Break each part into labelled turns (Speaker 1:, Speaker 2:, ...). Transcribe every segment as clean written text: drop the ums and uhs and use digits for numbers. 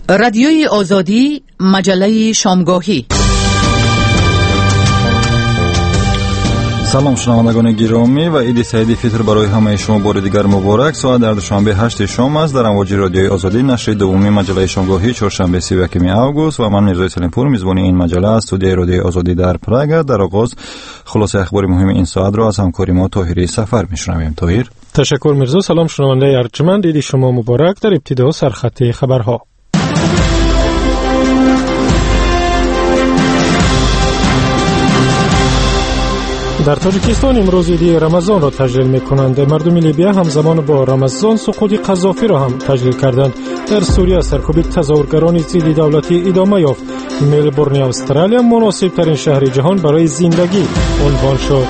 Speaker 1: رادیوی آزادی، مجله شامگاهی.
Speaker 2: سلام شنوندگان گرامی و عید سعید فطر برای همه شما بار دیگر مبارک. ساعت در دوشنبه 8 شام است در امواج رادیوی آزادی نشر دومی مجله شامگاهی چهارشنبه 31 اوگوست و من میرزا سلیمپور میزبان این مجله است. استودیوی رادیوی آزادی در پراگ. در آغاز خلاصه اخبار مهم این ساعت را از همکار ما طاهری سفر میشنویم. طاهر.
Speaker 3: تشکر میرزا. سلام شنونده ارجمند، عید شما مبارک. در ابتدا سرخط خبرها. در تاجیکستان امروز عید رمضان را تجلیل می‌کنند. مردم لیبیا همزمان با رمضان سقوط قذافی را هم تجلیل کردند. در سوریه سرکوب تظاهرگران ضد دولتی ادامه یافت. ملبورن استرالیا مناسب ترین شهر جهان برای زندگی عنوان شد.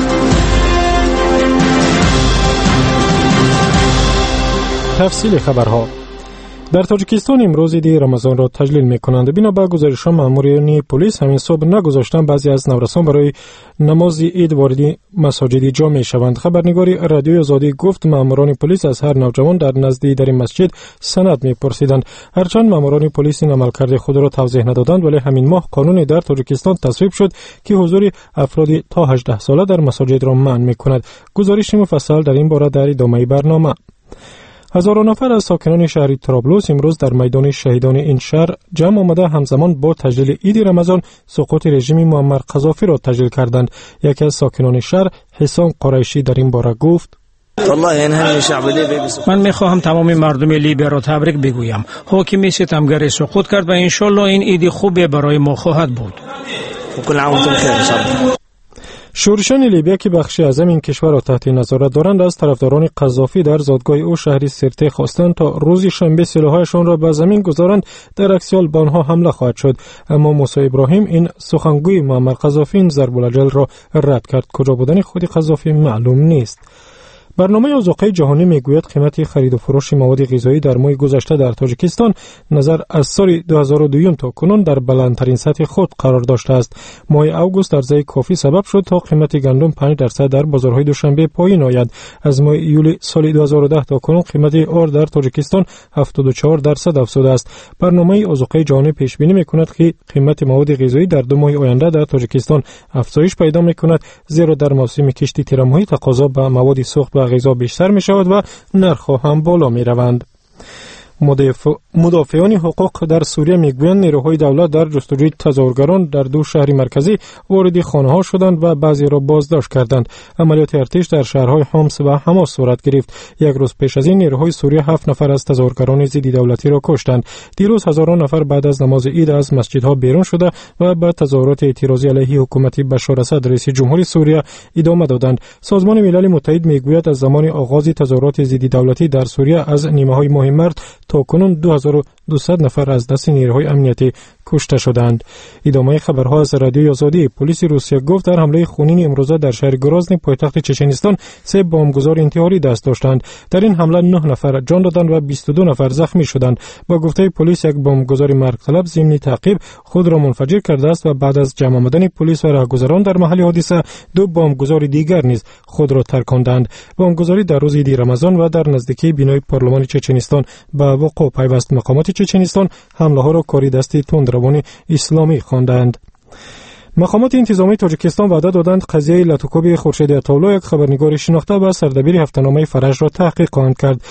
Speaker 3: تفصیل خبرها. در تاجیکستان امروز عید رمضان را تجلیل می‌کنند. بنا به گزارش‌ها مامورین پلیس همین صبح نگذاشتند بعضی از نورسان برای نماز عید وارد مساجد جامع می‌شوند. خبرنگاری رادیوی آزادی گفت ماموران پلیس از هر نوجوان در مسجد سند می‌پرسیدند. هرچند ماموران پلیس این عملکرد خود را توضیح ندادند، ولی همین ماه قانون در تاجیکستان تصویب شد که حضور افراد تا 18 ساله در مساجد را منع می‌کند. گزارش مفصل در این باره در ادامه برنامه. هزاران نفر از ساکنان شهر طرابلس امروز در میدان شهیدان این شهر جمع آمده همزمان با تجلیل عید رمضان سقوط رژیم معمر قذافی را تجلیل کردند. یکی از ساکنان شهر حسام قریشی در این باره گفت:
Speaker 4: من میخواهم تمام مردم لیبیا را تبریک بگویم. حاکم ستمگر سقوط کرد و انشالله این عید خوبی برای ما خواهد بود.
Speaker 3: شورشان لیبیا که بخشی از این کشور را تحت نظارت دارند از طرفداران قذافی در زادگاه او شهر سرته خواستند تا روز شنبه سلاح‌هایشان را به زمین گذارند، در عکس حال به آنها حمله خواهد شد. اما موسی ابراهیم این سخنگوی معمر قذافی این ضرب الاجل را رد کرد. کجا بودن خود قذافی معلوم نیست. برنامه آذوقه جهانی میگوید قیمت خرید و فروش مواد غذایی در ماه گذشته در تاجیکستان نظر از سال 2002 تا کنون در بلندترین سطح خود قرار داشته است. ماه اوگوست عرضه کافی سبب شد تا قیمت گندم 5% در بازارهای دوشنبه پایین آید. از ماه ایول سال 2010 تا کنون قیمت آرد در تاجیکستان 74% افزوده است. برنامه آذوقه جهانی پیش بینی میکند که قیمت مواد غذایی در 2 ماه آینده در تاجیکستان افزایش پیدا میکند، زیرا در موسم کشتی تیرماهی تقاضا به مواد سوخت و غذا بیشتر می شود و نرخ‌ها هم بالا می روند. مدافعان حقوق در سوریه میگویند نیروهای دولت در جستجوی تظاهرگران در 2 شهر مرکزی وارد خانه‌ها شدند و بعضی را بازداشت کردند. عملیات ارتش در شهرهای حمص و حما صورت گرفت. یک روز پیش از این نیروهای سوریه 7 نفر از تظاهرگران ضد دولتی را کشتند. دیروز هزاران نفر بعد از نماز عید از مسجدها بیرون شده و به تظاهرات اعتراضی علیه حکومت بشار اسد رئیس جمهوری سوریه ادامه دادند. سازمان ملل متحد میگوید از زمان آغاز تظاهرات ضد دولتی در سوریه از نیمه‌های ماه مارس تا کنون 2200 نفر از دست نیروهای امنیتی کشته شدند. ادامه خبرها از رادیوی آزادی. پلیس روسیه گفت در حمله خونین امروزه در شهر گرازنی پایتخت چچنستان 3 بمبگذار انتحاری دست داشتند. در این حمله 9 نفر جان دادند و 22 نفر زخمی شدند. با گفته پلیس یک بمبگذار مرگ طلب ضمن تعقیب خود را منفجر کرده است و بعد از جمع آمدن پلیس و راهگذران در محل حادثه 2 بمبگذار دیگر نیز خود را ترکاندند. بمبگذاری در روز عید رمضان و در نزدیکی بینای پارلمان چچنستان به وقوع پیوست. مقامات چچنستان حمله ها را کاری دستی تندروان اسلامی خواندند. مقامات انتظامی تاجیکستان وعده دادند قضیه لطوکوب خورشید عطاالله یک خبرنگار شناخته به سردبیر هفته‌نامه فرج را تحقیق خواهند کرد.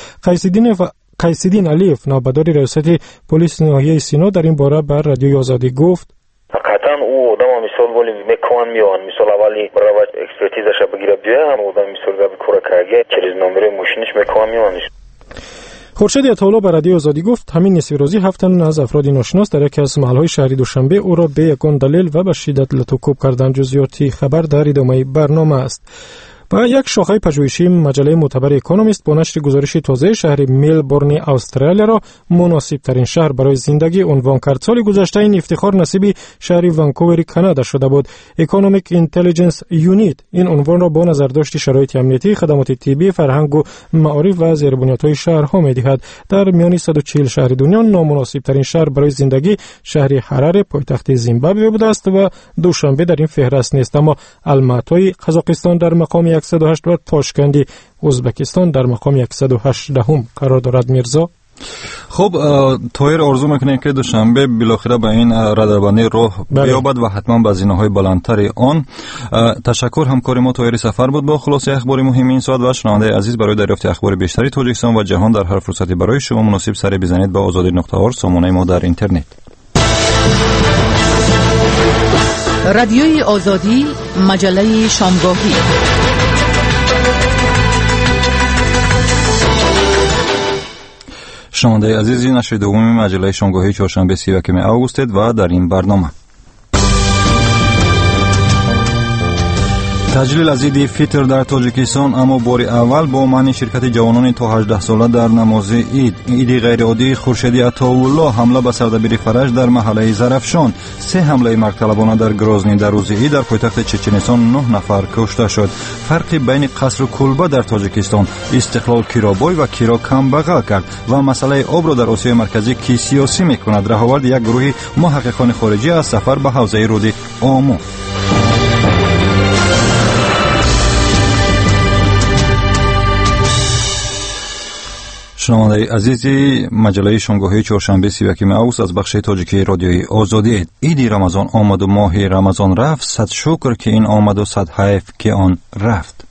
Speaker 3: قیسیدین علیف نایب‌دار ریاست پلیس ناحیه سینا در این باره بر رادیوی آزادی گفت:
Speaker 5: قطعا او آدم مثال ولی میکوان میوان مثال اولی برای اکسپرتیزش بگیره بیه هم آدم مثال گفت کره کاگه چریز نمبر ماشینش میکوان میوانش.
Speaker 3: خورشید عطاالله به رادیوی آزادی گفت همین نصف روزی 7 تن از افراد ناشناس در یکی از محل‌های شهری دوشنبه او را به یگان دلیل و به شدت لطوکوب کردند. جزئیات خبر در ادامه برنامه است. و یک شاخه پژوهشی مجله معتبر اکونومیست با نشر گزارش تازه شهر ملبورن استرالیا را مناسب ترین شهر برای زندگی عنوان کرد. سال گذشته این افتخار نصیب شهر ونکوور کانادا شده بود. اکونومیک اینتلیجنس یونیت این عنوان را با نظرداشت شرایط امنیتی، خدمات طبی، فرهنگ و معارف و زیربنیادهای شهرها می‌دهد. در میان 140 شهر دنیا نامناسب ترین شهر برای زندگی شهر حراره پایتخت زیمبابوه بوده است و دوشنبه در این فهرست نیست. اما الماتای قزاقستان در مقام 108 و تاشکند ازبکستان در مقام 118 قرار دارد. میرزا
Speaker 2: خب تویر آرزو میکنیم که دوشنبه بالاخره به این ردبندی راه بیابد و حتما به زینه‌های بلندتر آن. تشکر. همکار ما تویر سفر بود با خلاصه اخبار مهم این ساعت. و شنونده عزیز، برای دریافت اخبار بیشتری تاجیکستان و جهان در هر فرصتی برای شما مناسب سر بزنید به azadi.org، سامانه ما در اینترنت.
Speaker 1: رادیوی آزادی، مجله شامگاهی.
Speaker 2: شنونده عزیزی، نشر دوم مجله شامگاهی چهارشنبه 31 آگوست و در این برنامه تجلیل از عید فطر در تاجیکستان، اما بار اول با منع شرکت جوانان تا 18 ساله در نماز عید غیرعادی. خورشیدی عطاالله حمله به سردبیر فرج در محله زرفشان. 3 حمله مرگطلبانه در گرازنی در روز عید در پایتخت چچنستان 9 نفر کشته شد. فرق بین قصر و کلبه در تاجیکستان، استقلال کیرا بای و کیرا کم بغل کرد و مسئله آب را در آسیای مرکزی کی سیاسی میکند. رهاورد یک گروه محققان خارجی از سفر به حوزه رود آمو. شنونده عزیزی، مجله شامگاهی چهارشنبه 31 آگوست از بخش تاجیکی رادیوی آزادی. عید رمضان آمد و ماه رمضان رفت، صد شکر که این آمد و صد حیف که آن رفت.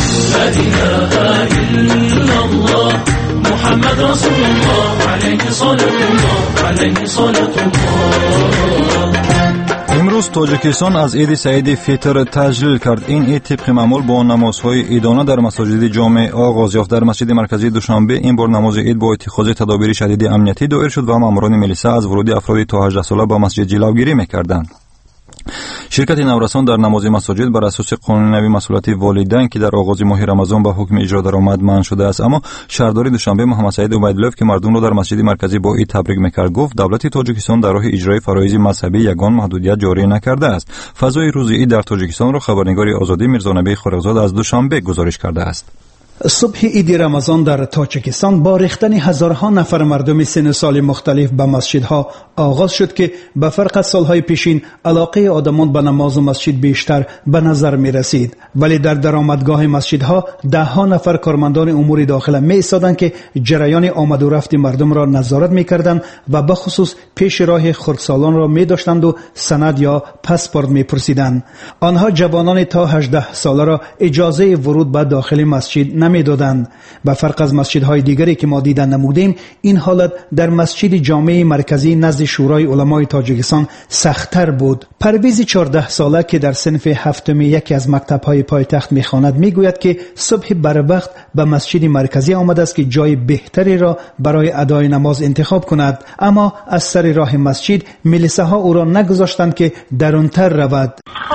Speaker 2: محمد رسول الله علیه صلوات الله علیه صلوات الله. امروز تاجیکستان از عید سعید فطر تجلیل کرد. این عید طبق معمول با نمازهای عیدانه در مساجد جامع آغاز یافت. در مسجد مرکزی دوشنبه این بار نماز عید با اتخاذ تدابیر شدید امنیتی دایر شد و ماموران ملیسا از ورود افراد تا 18 ساله به مسجد جلوگیری می‌کردند. شرکت نورسان در نماز مساجد بر اساس قانون نوی مسئولیت والدین که در آغاز ماه رمضان به حکم اجرا درآمد منع شده است، اما شهردار دوشنبه محمد سعید عبیدالله که مردم را در مسجد مرکزی با عید تبریک می‌کرد، گفت دولت تاجیکستان در راه اجرای فرایض مذهبی یگان محدودیت جاری نکرده است. فضای روز عید در تاجیکستان را خبرنگار آزادی میرزانبی خارقزاد از دوشنبه گزارش کرده است.
Speaker 6: صبح عید رمضان در تاجیکستان با ریختن هزارها نفر مردم سن و سال مختلف به مسجدها آغاز شد که به فرق از سالهای پیشین علاقه آدمان به نماز و مسجد بیشتر به نظر می رسید. ولی در درآمدگاه مسجدها 10 نفر کارمندان امور داخله می ایستادند که جریان آمد و رفت مردم را نظارت می کردند و به خصوص پیش راه خردسالان را می داشتند و سند یا پاسپورت می پرسیدند. آنها جوانان تا 18 ساله را اجازه ورود به داخل مسجد نمی دادند. به فرق از مسجدهای دیگری که ما دیدن نمودیم، این حالت در مسجد جامع مرکزی نزد شورای علمای تاجیکستان سخت‌تر بود. پرویز 14 ساله که در صنف هفتم یکی از مکتب‌های پایتخت می‌خواند میگوید که صبح بر وقت به مسجد مرکزی آمده است که جای بهتری را برای ادای نماز انتخاب کند، اما از سر راه مسجد ملیساها او را نگذاشتند که درونتر رود.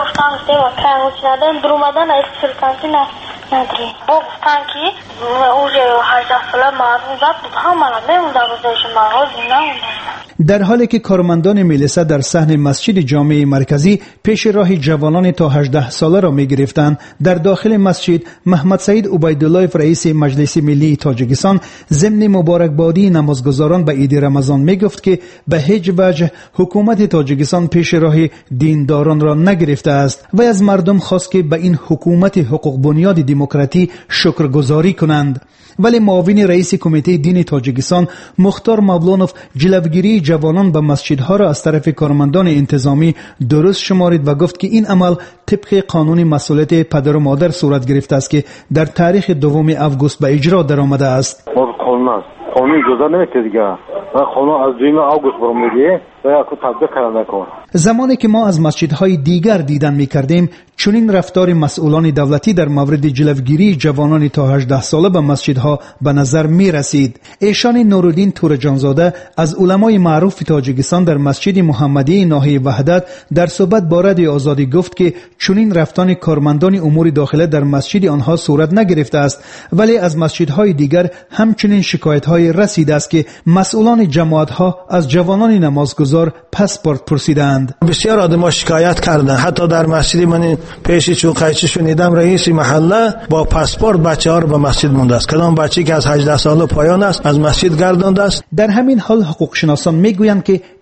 Speaker 6: در حالی که کارمندان ملیسا در صحن مسجد جامع مرکزی پیش راه جوانان تا 18 ساله را می گرفتند، در داخل مسجد محمد سعید عبیدالله رئیس مجلس ملی تاجیکستان ضمن مبارکبادی نمازگزاران به عید رمضان می گفت که به هیچ وجه حکومت تاجیکستان پیش راه دینداران را نگرفته است و از مردم خواست که به این حکومت حقوق بنیاد دموکراسی شکرگزاری کنند. ولی معاون رئیس کمیته دین تاجیکستان مختار مولانوف جلوگیری جوانان به مسجدها را از طرف کارمندان انتظامی درست شمارید و گفت که این عمل طبق قانون مسئولیت پدر و مادر صورت گرفته است که در تاریخ 2 آگوست به اجرا درآمده است.
Speaker 7: قانون اجازه نمیده دیگه. قانون از 2 آگوست برمیگه و اكو تطبیق نکنه.
Speaker 6: زمانی که ما از مسجدهای دیگر دیدن می‌کردیم، چنین رفتار مسئولان دولتی در مورد جلوگیری جوانان تا 18 ساله به مسجدها به نظر می‌رسید. ایشان نورالدین تورجانزاده از علمای معروف تاجیکستان در مسجد محمدی ناحیه وحدت در صحبت با رادیو آزادی گفت که چنین رفتار کارمندان امور داخله در مسجد آنها صورت نگرفته است، ولی از مسجدهای دیگر همچنین شکایت‌های رسیده است که مسئولان جماعت‌ها از جوانان نمازگزار پاسپورت پرسیدند.
Speaker 8: بسیار آدم‌ها شکایت کردند. حتی در مسجد من پیش چوقایچی شنیدم رئیس محله با پاسپورت بچه‌ها رو به مسجد مونده است. کدام بچه‌ای که از 18 سال پایان است از مسجد گردانده است.
Speaker 6: در همین حال حقوق شناسان میگویند که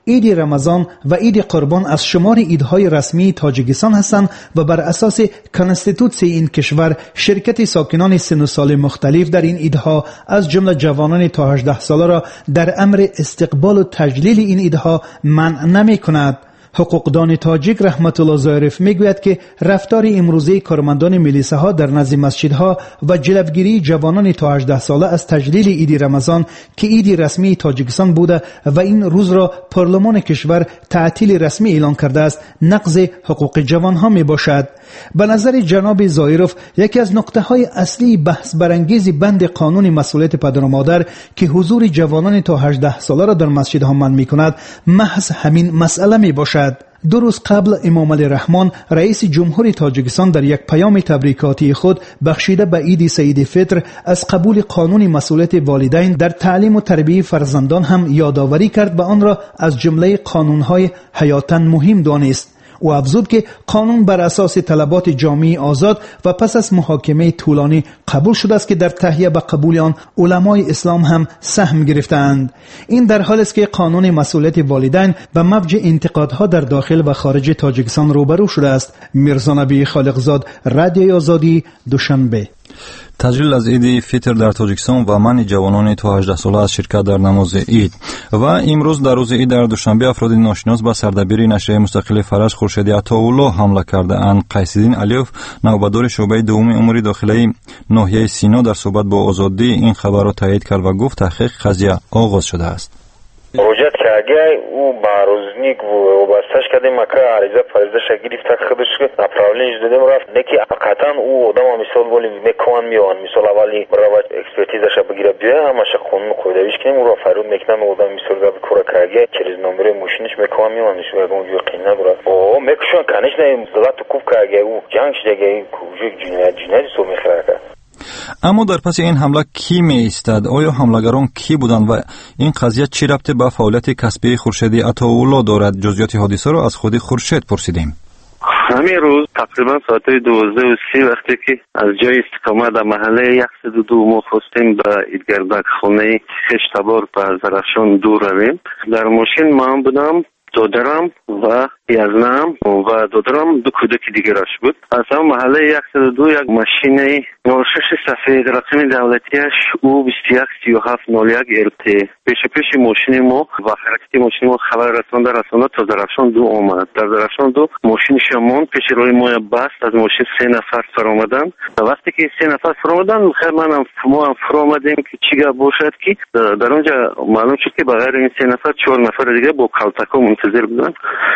Speaker 6: عید رمضان و عید قربان از شمار عیدهای رسمی تاجیکستان هستند و بر اساس کانستیتوسی این کشور شرکت ساکنان سن و سال مختلف در این عیدها از جمله جوانان تا 18 ساله را در امر استقبال و تجلیل این عیدها منع نمی کند. حقوقدان تاجیک رحمت الله ظاهرف میگوید که رفتار امروزه کارمندان ملیسه ها در نزد مسجدها و جلوگیری جوانان تا 18 ساله از تجلیل عید رمضان که عید رسمی تاجیکستان بوده و این روز را پارلمان کشور تعطیل رسمی اعلان کرده است نقض حقوق جوانها می باشد. به نظر جناب ظاهرف یکی از نقطه های اصلی بحث برانگیز بند قانون مسئولیت پدر و مادر که حضور جوانان تا 18 ساله را در مسجدها منع می کند محض همین مسئله می باشد. 2 روز قبل امام علی رحمان رئیس جمهور تاجیکستان در یک پیام تبریکاتی خود بخشیده به عید سعید فطر از قبول قانون مسئولیت والدین در تعلیم و تربیت فرزندان هم یادآوری کرد و آن را از جمله قانون‌های حیاتاً مهم دانست. و افزود که قانون بر اساس طلبات جامعه آزاد و پس از محاکمه طولانی قبول شده است که در تهیه به قبول آن علمای اسلام هم سهم گرفتند. این در حالی است که قانون مسئولیت والدین به موج انتقادها در داخل و خارج تاجیکستان روبرو شده است. میرزا نبی خالقزاد، رادیوی آزادی، دوشنبه.
Speaker 2: تجلیل از عید فطر در تاجیکستان و منع جوانان تا 18 ساله از شرکت در نماز عید و امروز در روز عید در دوشنبه افراد ناشناس به سردبیر نشریه مستقل فرج خورشیدی عطاالله حمله کرده‌اند. قیس‌الدین علیوف نوبدار شعبه دوم امور داخلی ناحیه سینا در صحبت با آزادی این خبر را تایید کرد و گفت تحقیق قضیه آغاز شده است.
Speaker 5: روجت کرده او بارزنیک و وابستش کردیم مکه عریضه فریضه شگیرفت خودش направленیش دادیم رفت نکی قطعا او آدم مثال ولی میکوان میان مثال اولی برای اکسپرتیزش بگیره بیه همش قانون قویدویش کنیم او را فرود میکنم آدم مثال گاب کورا کرده چریز نمره ماشینش میکوان میانش و اون یقین نداره او میکشون کنش نه زلات کوب کرده او جنگ شده کوجک جنایت سو میخره.
Speaker 2: اما در پس این حمله کی می ایستد؟ آیا حملگران کی بودند و این قضیه چه ربطی به فعالیت کسبی خورشیدی عطاالله دارد؟ جزئیات حادثه را از خود خورشید پرسیدیم.
Speaker 9: همین روز تقریبا ساعت 12:30 وقتی که از جای استقامت در محله 102 ما خواستیم به ایدگردک خانه خشتبار به زرافشان دور رویم. در ماشین من بودم، دادرم و یزنم و دادرم 2 کودک دیگرش بود. از هم محله 102 یک ماشین 06 سفید رقم دولتیش او 213701 LT پیش ماشین ما و حرکت ماشین ما خبر رسانده تا زرافشان 2 آمد. در زرافشان 2 ماشین شمان پیش روی ما بست. از ماشین 3 نفر سر آمدن و وقتی که 3 نفر سر آمدن خیر ما هم فرا آمدیم که چیگه باشد که در اونجا معلوم شد که بغیر این 3 نفر 4 نفر دیگه با کلتکا منتظر بودن.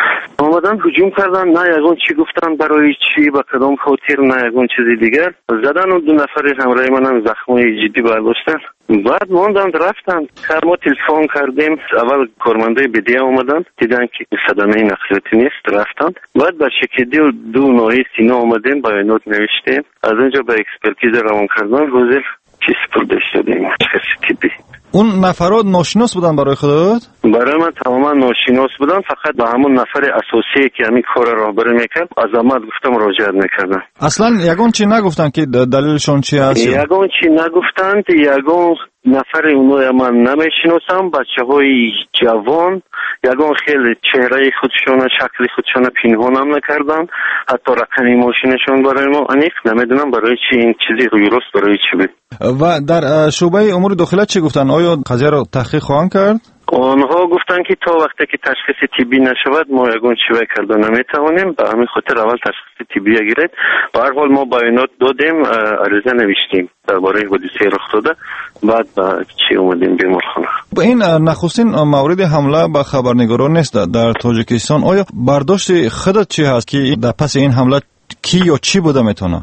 Speaker 9: آمدن هجوم کردن، نه یگون چی گفتن برای چی با کدام خاطر، نه یگون چیزی دیگر زدن و 2 نفر همراه من هم زخمای جدی برداشتن. بعد ماندن رفتن. ما تلفن کردیم، اول کارمنده بدیه آمدن دیدن که صدمه نقلیاتی نیست، رفتن. بعد با شکلی 2 ناحیه سینا آمدیم بیانات نوشتیم. از اونجا به اکسپرتیز روان کردن حاضر چیز سپرده شدیم تیپی.
Speaker 2: اون نفرات ناشناس بودن برای خودت؟
Speaker 9: برای من تماما ناشناس بودن، فقط به همون نفر اساسی که همین کار راهبری میکرد عظمت گفتم مراجعت میکردن.
Speaker 2: اصلا یگون چی نگفتن که دلیلشون چی هست؟
Speaker 9: یگون چی نگفتن، یگون نفر اونو من نمیشناسم، بچه‌های جوان یگون خیلی چهره خودشون شکل خودشون پنهان هم نکردن، حتی رقم ماشینشون برای ما انیق نمیدونم برای چی این چیزی درست برای چی بود.
Speaker 2: و در شعبه امور داخله چی گفتن؟ آیا قضیه را تحقیق خواهند کرد؟
Speaker 9: آنها گفتن که تا وقتی که تشخیص طبی نشود ما یگون چیزی کردن نمیتوانیم، به همین خاطر اول تشخیص طبی گرفت. به هر حال ما بیانات دادیم، عریضه نوشتیم درباره حادثه رخ داده، بعد با چی اومدیم بیمارخانه.
Speaker 2: این نخستین مورد حمله به خبرنگاران نیست در تاجیکستان. آیا برداشت خودت چی هست که در پس این حمله کی یا چی بوده میتونه؟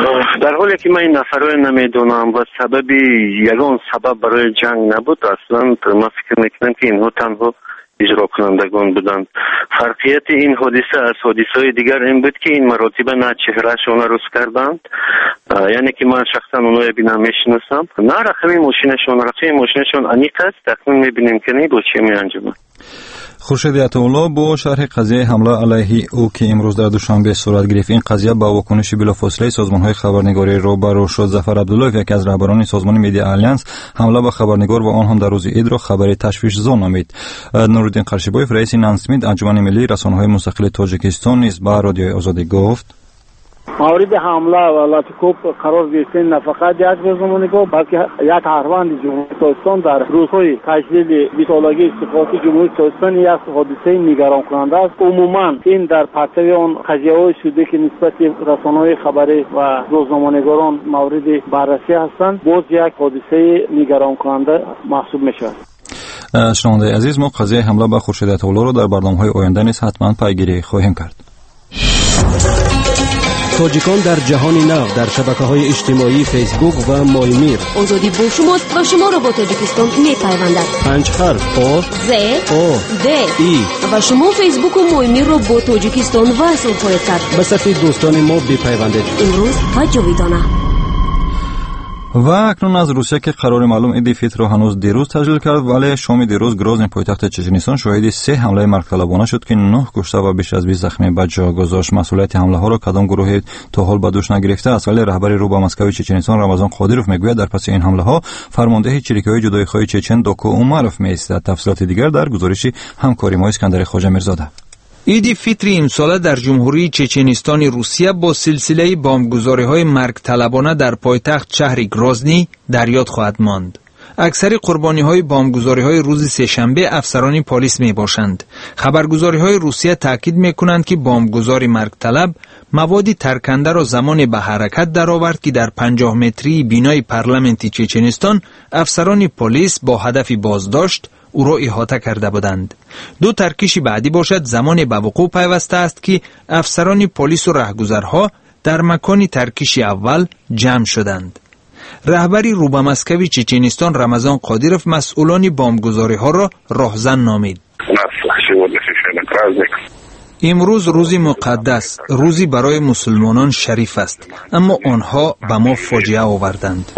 Speaker 9: در حالی که من این نفرای نمیدونم و سببی یگان سبب برای جنگ نبود، اصلا من فکر میکنم که اینها تنها اجرا کنندگان بودند. فرقیت این حادثه از حادثه‌های دیگر این بود که این مراتب نه چهرهشون روز کردند، یعنی که من شخصا اونها ببینم میشناسم، نه رقم ماشینشون انیق است، تقریبا میبینیم که نه با چی میانجامن.
Speaker 2: خورشید عطاالله با شرح قضیه حمله علیه او که امروز در دوشنبه صورت گرفت، این قضیه با واکنش بلافاصله سازمان‌های خبرنگاری روبرو شد. ظفر عبدالله، یکی از رهبران سازمان مدیا آلیانس، حمله به خبرنگار و آن هم در روز عید را خبر تشویش‌زا نامید. نورالدین قرشیبایف، رئیس نانسمید انجمن ملی رسانه‌های مستقل تاجیکستان، نیز با رادیوی آزادی گفت:
Speaker 10: مورد حمله و لاتیکوب قرار گرفتن نه فقط یک روزنامه‌نگار بلکه یک شهروند جمهوری تاجیکستان در روزهای تجدید بی‌طالبی استقلالی جمهوری تاجیکستان یک حادثه نگران کننده است. عموما این در پرتو آن قضیه‌های شده که نسبت رسانه‌های خبری و روزنامه‌نگاران مورد بررسی هستند، باز یک حادثه نگران کننده محسوب می‌شود.
Speaker 2: شنونده عزیز، ما قضیه حمله به خورشید عطاالله را در برنامه‌های آینده نیز حتما پیگیری خواهیم کرد.
Speaker 11: تاجیکان در جهان نو در شبکه‌های اجتماعی فیسبوک و مایمیر.
Speaker 12: آزادی با شماست و شما را با تاجیکستان می‌پیوندد.
Speaker 11: 5 حرف آ
Speaker 12: ز
Speaker 11: او
Speaker 12: د
Speaker 11: ای
Speaker 12: و شما فیسبوک و مایمیر را با تاجیکستان وصل خواهید کرد.
Speaker 11: به صفحه دوستان ما بپیوندید.
Speaker 12: امروز و جاویدانه.
Speaker 2: و اکنون از روسیه که قرار معلوم عید فطر را هنوز دیروز تجلیل کرد، ولی شام دیروز گروزن پایتخت چچنستان شاهد 3 حمله مرگطلبانه شد که 9 کشته و بیش از 20 زخمی به جا گذاشت. مسئولیت حمله ها را کدام گروه تا حال به دوش نگرفته است، ولی رهبر رو به مسکو چچنستان رمضان قادیروف میگوید در پس این حمله ها فرمانده چریکی‌های جدایی‌خواه چچن دوکو اومروف میایستد. تفصیلات دیگر در گزارش همکاری ما اسکندر خواجه میرزاده.
Speaker 13: عید فطر امساله در جمهوری چچنستان روسیه با سلسله بمبگذاری‌های مرگطلبانه در پایتخت شهر گروزنی در یاد خواهد ماند. اکثر قربانی‌های بمبگذاری‌های روز سه‌شنبه افسران پلیس میباشند. خبرگزاری‌های روسیه تاکید می‌کنند که بمبگذاری مرگطلب موادی ترکنده را زمان به حرکت درآورد که در 50 متری بینای پارلمانت چچنستان افسران پلیس با هدف بازداشت او را احاطه کرده بودند. 2 ترکیش بعدی باشد زمان به وقوع پیوسته است که افسران پلیس و رهگذرها در مکان ترکیش اول جمع شدند. رهبری رو به مسکو چچنستان رمضان قادیروف مسئولان بمبگذاری ها را راهزن نامید. امروز روزی مقدس، روزی برای مسلمانان شریف است، اما آنها به ما فاجعه آوردند.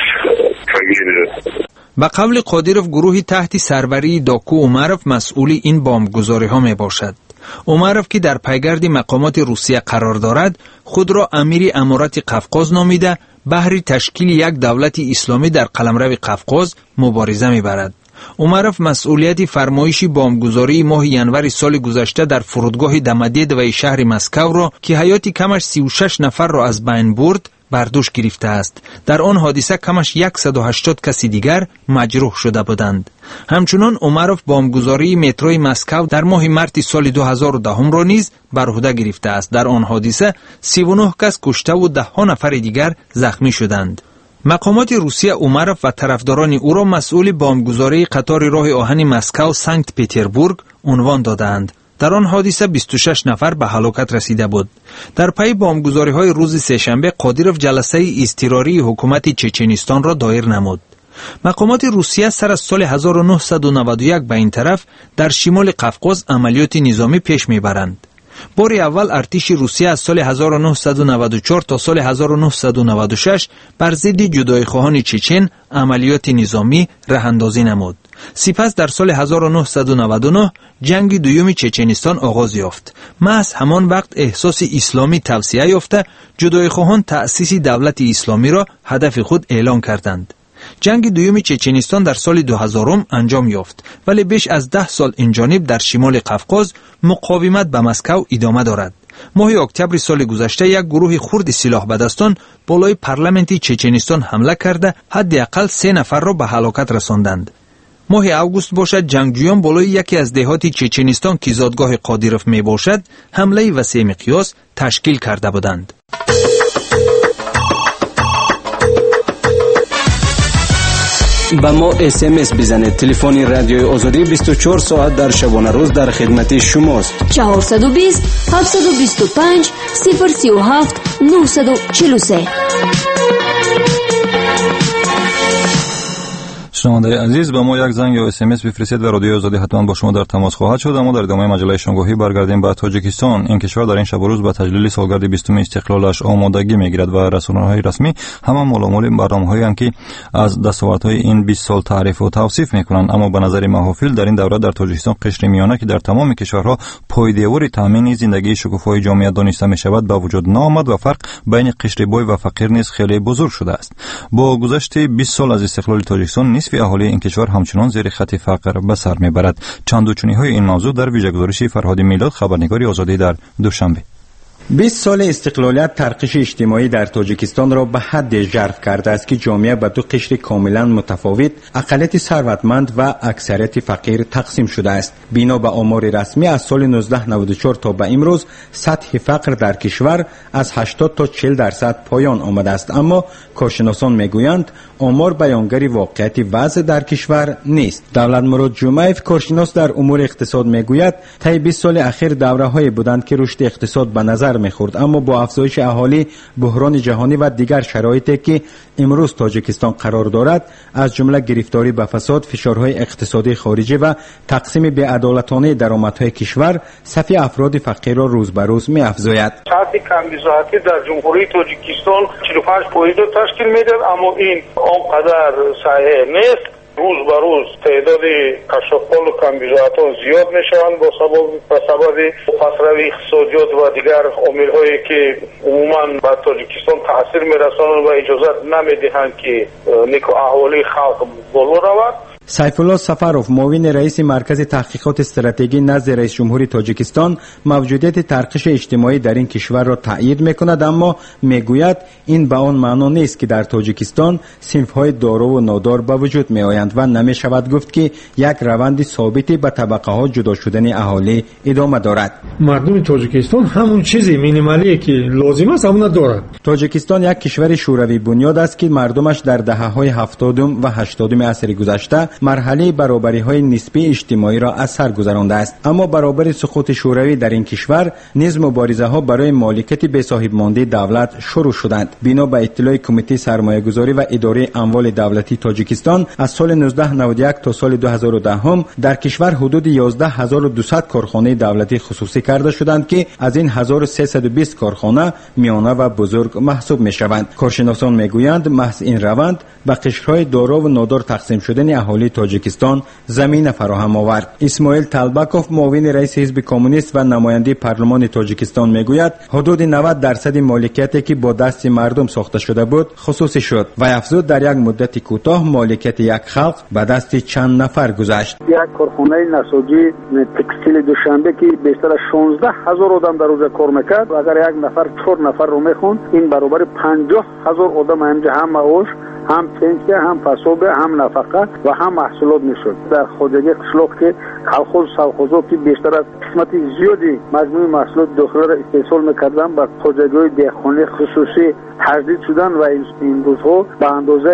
Speaker 13: به قول قادیروف، گروهی تحت سروری دوکو اومروف مسئول این بمبگذاری ها می باشد. اومروف که در پیگرد مقامات روسیه قرار دارد، خود را امیر امارت قفقاز نامیده، بهر تشکیل یک دولت اسلامی در قلمرو قفقاز مبارزه می برد. اومروف مسئولیت فرمایشی بمبگذاری ماه ینور سال گذشته در فرودگاه دمدیدوی شهر مسکو را که حیات کمش 36 نفر را از بین برد بر دوش گرفته است. در آن حادثه کمش 180 کسی دیگر مجروح شده بودند. همچنان اومروف بمبگذاری متروی مسکو در ماه مارس سال 2010 را نیز بر عهده گرفته است. در آن حادثه 39 کس کشته و 10 نفر دیگر زخمی شدند. مقامات روسیه اومروف و طرفداران او را مسئول بمبگذاری قطار راه آهن مسکو سنت پتربورگ عنوان دادند. در آن حادثه 26 نفر به هلاکت رسیده بود. در پی بمبگذاری‌های روز سه‌شنبه قادیروف جلسه اضطراری حکومت چچنستان را دایر نمود. مقامات روسیه سر از سال 1991 به این طرف در شمال قفقاز عملیات نظامی پیش میبرند. بار اول ارتش روسیه از سال 1994 تا سال 1996 بر ضد جدایی‌خواهان چچن عملیات نظامی راه‌اندازی نمود. سپس در سال 1999 جنگ دوم چچنستان آغاز یافت. محض همان وقت احساس اسلامی توسعه یافته، جدایی‌خواهان تأسیس دولت اسلامی را هدف خود اعلان کردند. جنگ دوم چچنستان در سال 2000 انجام یافت، ولی بیش از 10 سال این جانب در شمال قفقاز مقاومت به مسکو ادامه دارد. ماه اکتبر سال گذشته یک گروه خرد سلاح به دستان بالای پارلمانت چچنستان حمله کرده حداقل 3 نفر را به هلاکت رساندند. ماه اوگوست باشد جنگجویان بالای یکی از دهات چچنستان که زادگاه قادیروف می باشد حمله وسیع مقیاس تشکیل کرده بودند.
Speaker 11: با ما SMS بزنید. تلفن رادیوی آزادی 24 ساعت در شبانه روز در خدمت شماست.
Speaker 12: 420 725 037 943.
Speaker 2: شنونده عزیز، به ما یک زنگ یا SMS بفرستید و رادیوی آزادی حتما با شما در تماس خواهد شد. اما در ادامه مجله شامگاهی برگردیم به تاجیکستان. این کشور در این شب و روز به تجلیل سالگرد 20 استقلالش آمادگی میگیرد و رسانه‌های رسمی همه ملامل برنامه‌هایی هستند که از دستاوردهای این 20 سال تعریف و توصیف میکنند. اما به نظر محافل در این دوره در تاجیکستان قشر میانه که در تمام کشورها پایدیوار تامین زندگی شکوفای جامعه دانسته میشود به وجود نآمد و فرق بین قشر بای و فقیر نیز خیلی بزرگ شده است. با گذشت 20 سال از استقلال تاجیکستان نصف اهالی این کشور همچنان زیر خط فقر به سر میبرد. چند و چونی‌های این موضوع در ویژه گزارش فرهاد میلاد، خبرنگار آزادی در دوشنبه.
Speaker 14: 20 سال استقلالیت ترقش اجتماعی در تاجیکستان را به حد ژرف کرده است که جامعه به دو قشر کاملا متفاوت، اقلیت ثروتمند و اکثریت فقیر تقسیم شده است. بنا به آمار رسمی از سال 1994 تا به امروز سطح فقر در کشور از 80 تا 40% پایان آمده است. اما کارشناسان میگویند آمار بیانگر واقعیت وضع در کشور نیست. دولتمراد جمعیف، کارشناس در امور اقتصاد، میگوید طی 20 سال اخیر دوره‌هایی بودند که رشد اقتصاد به نظر میخورد، اما با افزایش اهالی، بحران جهانی و دیگر شرایطی که امروز تاجیکستان قرار دارد، از جمله گرفتاری به فساد، فشارهای اقتصادی خارجی و تقسیم بی‌عدالتانه درآمدهای کشور، صف افراد فقیر را روز به روز می‌افزاید.
Speaker 15: سطح کمبیزاتی در جمهوری تاجیکستان 45% تشکیل می‌دهد، اما این آنقدر صحیح نیست. روز به روز تعداد کشاک‌پال و کمبیزاعتان زیاد میشوند با سبب پسروی اقتصادیات و دیگر عامل‌هایی که عموما به تاجیکستان تاثیر میرسانند و اجازه نمیدهند که نیک احوالی خلق بالا رود.
Speaker 14: سیف الله سفروف، معاون رئیس مرکز تحقیقات استراتژی نزد رئیس جمهور تاجیکستان، موجودیت ترقش اجتماعی در این کشور را تایید میکند، اما میگوید این به آن معنا نیست که در تاجیکستان صنف‌های دارا و نادار به وجود میآیند و نمیشود گفت که یک روند ثابتی به طبقه ها جدا شدن اهالی ادامه دارد.
Speaker 16: مردم تاجیکستان همون چیزی مینیمالی که لازم است همون دارد.
Speaker 14: تاجیکستان یک کشور شوروی بنیاد است که مردمش در دهه‌های 70 و 80 عصر گذشته مرحله برابری‌های نسبی اجتماعی را از سر گذرانده است. اما برابر سقوط شوروی در این کشور نیز مبارزه‌ها برای مالکیت به صاحب مانده دولت شروع شدند. بنا به اطلاع کمیته سرمایه‌گذاری و اداره اموال دولتی تاجیکستان، از سال 1991 تا سال 2010 در کشور حدود 11200 کارخانه دولتی خصوصی کرده شدند که از این 1320 کارخانه میانه و بزرگ محسوب می‌شوند. کارشناسان میگویند محض این روند به قشرهای دارا و نادار تقسیم شدن اهالی تاجیکستان زمینه فراهم آورد. اسماعیل طلبکوف، معاون رئیس حزب کمونیست و نماینده پارلمان تاجیکستان میگوید حدود 90% مالکیتی که با دست مردم ساخته شده بود خصوصی شد و افزود در یک مدت کوتاه مالکیت یک خلق به دست چند نفر گذشت.
Speaker 10: یک کارخانه نساجی تکستیل دوشنبه که بیشتر از 16000 آدم در روز کار میکرد، اگر یک نفر 4 نفر رو میخوند، این برابر 50000 آدم همجا هم معاش، هم پنسیه، هم فسوبه، هم نفقه و هم محصولات میشد. در خودجی قشلاق که کلخوز سوخوزا که بیشتر از قسمت زیادی مجموع محصولات داخلی را استحصال میکردن به خودجی‌های دهقانی خصوصی تجدید شدن و این روزها به اندازه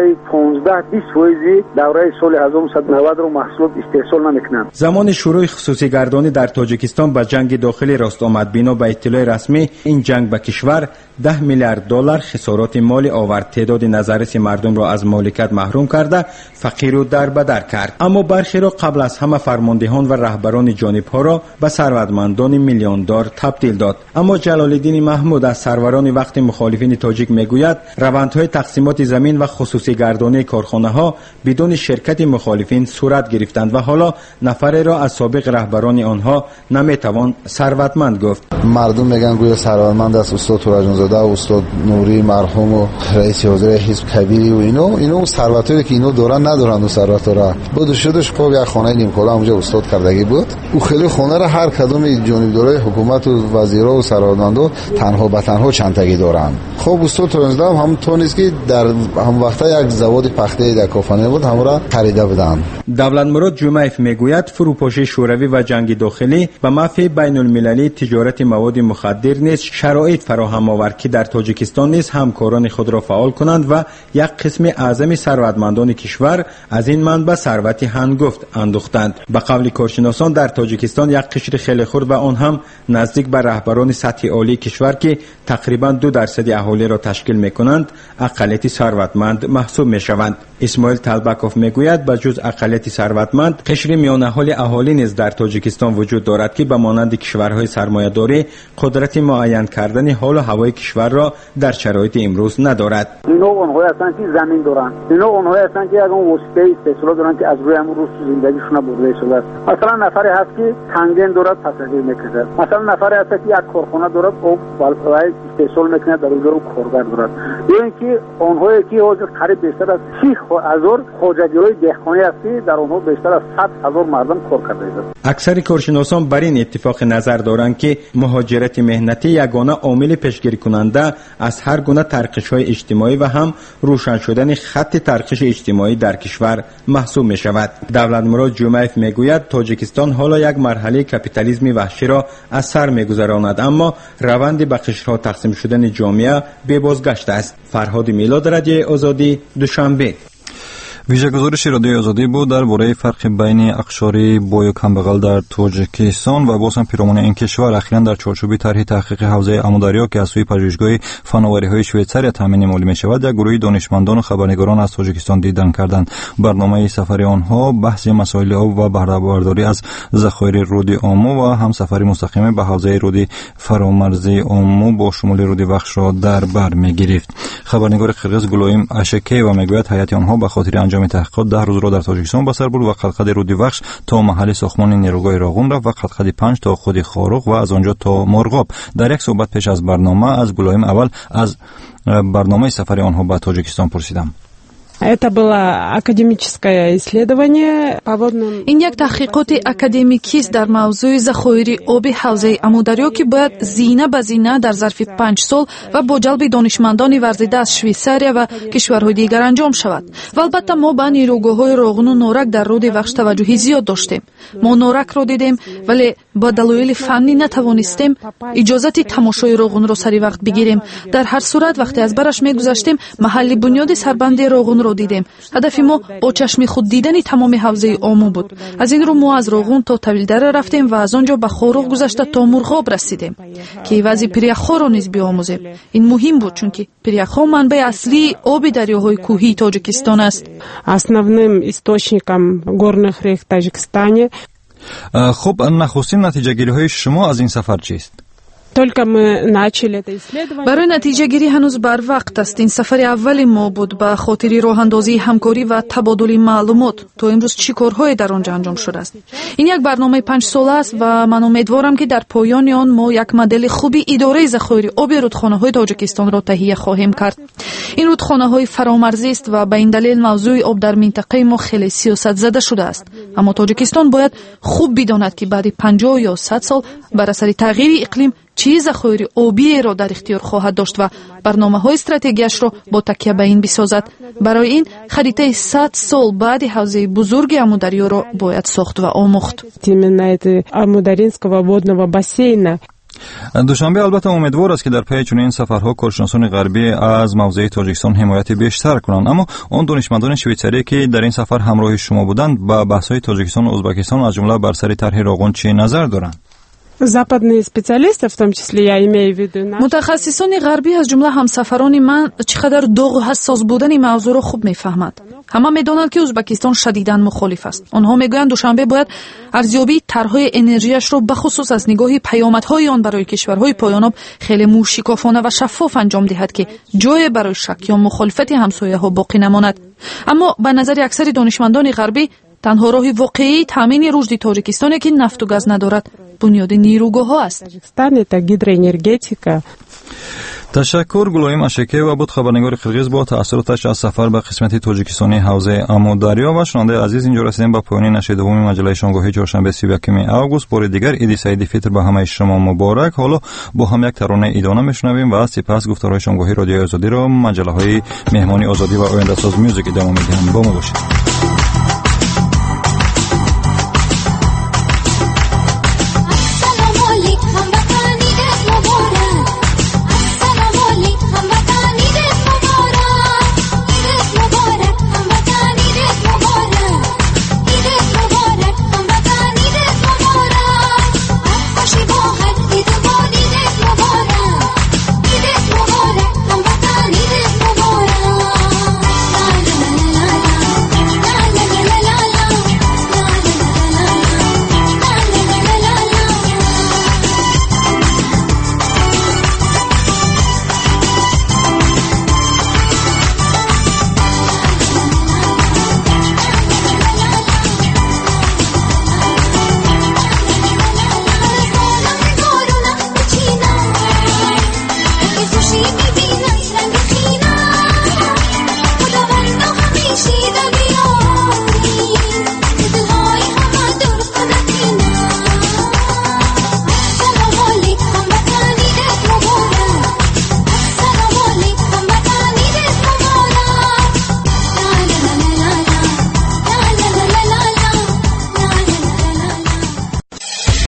Speaker 10: 15-20% دوره سال 1990 رو محصولات استحصال نمیکنند.
Speaker 14: زمان شروع خصوصی گردانی در تاجیکستان به جنگ داخلی راست آمد. بنا به اطلاع رسمی این جنگ به کشور 10 میلیارد دلار خسارات مالی آورد، تعداد نظارت مردم را از مالکیت محروم کرده، فقیر و دربدر کرد. اما برخی را قبل از همه فرماندهان و رهبران جانبها را به ثروتمندان میلیاردر تبدیل داد. اما جلال الدین محمود از سروران وقت مخالفین تاجیک میگوید روندهای تقسیمات زمین و خصوصی گردانی کارخانه ها بدون شرکت مخالفین صورت گرفتند و حالا نفری را از سابق رهبران آنها نمیتوان ثروتمند گفت.
Speaker 17: مردم میگن گویا ثروتمند است استاد تورجانزاده و استاد نوری مرحوم و رئیس حاضر حزب کبیری و اینو ثروتایی که اینو دارن ندارن. و ثروت را بود شدش خب یک خانه نیمکولا اونجا استاد کردگی بود. او خیلی خونه را هر کدوم جانبدارای حکومت و وزیرا و ثروتمندا تنها به تنها چندتایی دارن. خب استاد تورجانزاده هم تو نیست که در هم وقتا یک زواد پخته در کافانه بود هم را خریده بودن.
Speaker 14: دولتمراد جمعیف میگوید فروپاشی شوروی و جنگ داخلی و منافع بین المللی تجارت مواد مخدر نیز شرایط فراهم آورد که در تاجیکستان نیز همکاران خود را فعال کنند و یک قسم اعظم ثروتمندان کشور از این منبع ثروت هنگفت اندوختند. به قول کارشناسان در تاجیکستان یک قشر خیلی خرد و آن هم نزدیک به رهبران سطح عالی کشور که تقریبا 2% اهالی را تشکیل میکنند اقلیت ثروتمند محسوب میشوند. اسماعیل طلبکوف میگوید به جز اقلیت ثروتمند قشر میانه حال اهالی نیز در تاجیکستان وجود دارد که به مانند کشورهای سرمایه‌داری قدرت معین کردن حال و هوای کشور را در شرایط امروز ندارد.
Speaker 10: اینا اونهایی هستند که زمین دارن، اینا اونهایی هستند که اون وسیله استثمار دارن که از روی همون روز زندگیشون برده شده است. مثلا نفری هست که تنگن دارد پساژیر میکشد، مثلا نفری هست که یک کارخانه دارد او بالای استثمار میکنه در اونجا کارگر دارد، یا اینکه اونهایی که حاضر قریب بیشتر از 30,000 خواجگی‌های دهقانی هستی در اونها بیشتر از 100,000 مردم کار کرده است.
Speaker 14: اکثر کارشناسان بر این اتفاق نظر دارند که مهاجرت مهنتی یگانه عامل پیشگیری کننده از هر گونه ترقش‌های اجتماعی و هم روشن شدن خط ترقش اجتماعی در کشور محسوب می شود. دولت مراد جمعیف می گوید تاجیکستان حالا یک مرحله کپیتالیسم وحشی را از سر می گذراند، اما روند به قشرها تقسیم شدن جامعه بی بازگشت است. فرهاد میلاد، رادیو آزادی، دوشنبه.
Speaker 2: ویژه‌گزارش رادیوی آزادی بود درباره فرق بین اقشار بای و کمبغل در تاجیکستان و باز هم پیرامون این کشور اخیراً در چارچوب طرح تحقیق حوزه آمودریا که از سوی پژوهشگاه فناوری‌های شویتزر تامین مالی می‌شود، یک گروه دانشمندان و خبرنگاران از تاجیکستان دیدن کردند. برنامه سفر آنها بحث مسائل آب و بهره‌برداری از ذخایر رود آمو و هم سفری مستقیم به حوزه رود فرامرزی آمو با شمول رود وخش را در بر می‌گرفت. خبرنگار قرقیز گلویم اشکیوا میگوید هیئت آنها به خاطر انجام تحقیقات 10 روز را در تاجیکستان بسر برد و قلقد رود وخش تا محل ساختمان نیروگاه راغون رفت و قلقد 5 تا خود خاروق و از آنجا تا مرغاب. در یک صحبت پیش از برنامه از گلویم اول از برنامه سفر آنها به تاجیکستان پرسیدم.
Speaker 18: Это было академическое исследование.
Speaker 19: این یک تحقیقات اکادمیکی است در موضوع ذخایر آب حوزه آمودریا که باید زینه به زینه در ظرف 5 سال و با جلب دانشمندان ورزیده از شویساریا و کشورهای دیگر انجام شود. و البته ما به نیروگاه‌های راغون و نورک در رود وخش توجهی زیاد داشتیم. ما نورک را دیدیم ولی با دلایل فنی نتوانستیم اجازه تماشای راغون را سری وقت بگیریم. در هر صورت وقتی از برش میگذشتیم محل بنیاد سربندی راغون را دیدیم. هدف ما با چشم خود دیدن تمام حوزه آمو بود. از این رو ما از راغون تا طویلدره رفتیم و از آنجا به خاروق گذشته تا مرغاب رسیدیم که وضع پریخ‌ها را نیز بیاموزیم. این مهم بود چون که پریخ‌ها منبع اصلی آب دریاهای کوهی تاجیکستان است.
Speaker 18: Основным источником горных рек в Таджикистане.
Speaker 2: خب نخستین نتیجه گیری های شما از این سفر چیست؟
Speaker 19: برای نتیجه گیری هنوز بر وقت است. این سفر اول ما بود به خاطر راه اندازی همکاری و تبادل معلومات. تا امروز چی کارهای در آنجا انجام شده است؟ این یک برنامه 5 ساله است و من امیدوارم که در پایان آن ما یک مدل خوبی اداره ذخایر آب رودخانه‌های تاجیکستان را تهیه خواهیم کرد. این رودخانه‌های فرامرزی است و به این دلیل موضوع آب در منطقه ما خیلی سیاست زده شده است. اما تاجیکستان باید خوب بداند که بعد 50 یا 100 سال بر اثر تغییر اقلیم چه ذخایر آبی را در اختیار خواهد داشت و برنامه‌های استراتژیش را با تکیه به این بسازد. برای این خریطه 100 سال بعد حوزه بزرگ آمودریا را باید ساخت و آموخت.
Speaker 2: دوشنبه البته امیدوار است که در پی چنین سفرها کارشناسان غربی از موضوع تاجیکستان حمایت بیشتر کنند. اما آن دانشمندان شویتزری که در این سفر همراه شما بودند با بحث‌های تاجیکستان و ازبکستان از جمله بر سر طرح راغون چه نظر دارند؟
Speaker 18: западные специалисты, в том числе я имею в виду
Speaker 19: متخصصان غربی از جمله همسفران من چقدر داغ و حساس بودن این موضوع را خوب میفهمند. همه میدانند که ازبکستان شدیداً مخالف است. آنها میگویند دوشنبه باید ارزیابی طرحهای انرژیش را به خصوص از نگاه پیامدهای آن برای کشورهای پایان‌آب خیلی موشکافانه و شفاف انجام دهد که جای برای شک یا مخالفت همسایه‌ها باقی نماند. اما به نظر اکثر دانشمندان غربی تنها راه واقعی تامین رشد تاجیکستان که نفت و گاز ندارد بنیاد نیروگاه‌ها است.
Speaker 2: تشکر. گلویم اشکیوا بود، خبرنگار قرقیز، با تأثیراتش از سفر به قسمت تاجیکستانی حوزه آمودریا. و شنونده عزیز، اینجا رسیدیم به پایان نشر دوم مجله شامگاهی چهارشنبه 31 آگوست. بار دیگر عید سعید فطر به همه شما مبارک. حالا با هم یک ترانه عیدانه میشنویم و سپس گفتارهای شامگاهی رادیوی آزادی را مجله های مهمانی آزادی و آینده ساز میوزیک ادامه میدیم. با ما باشید.